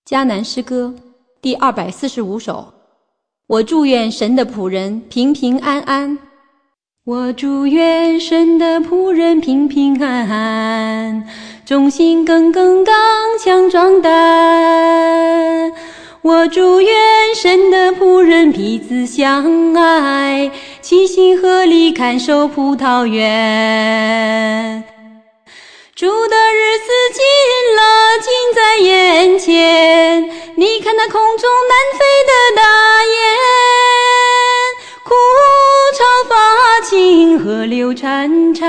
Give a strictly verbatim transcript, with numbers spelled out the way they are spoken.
迦南诗歌第二百四十五首。我祝愿神的仆人平平安安。我祝愿神的仆人平平安安，忠心耿耿，刚强壮胆。我祝愿神的仆人彼此相爱，齐心合力看守葡萄园。主的日子近了，近在眼前，你看那空中南飞的大雁，哭潮发情，河流潺潺，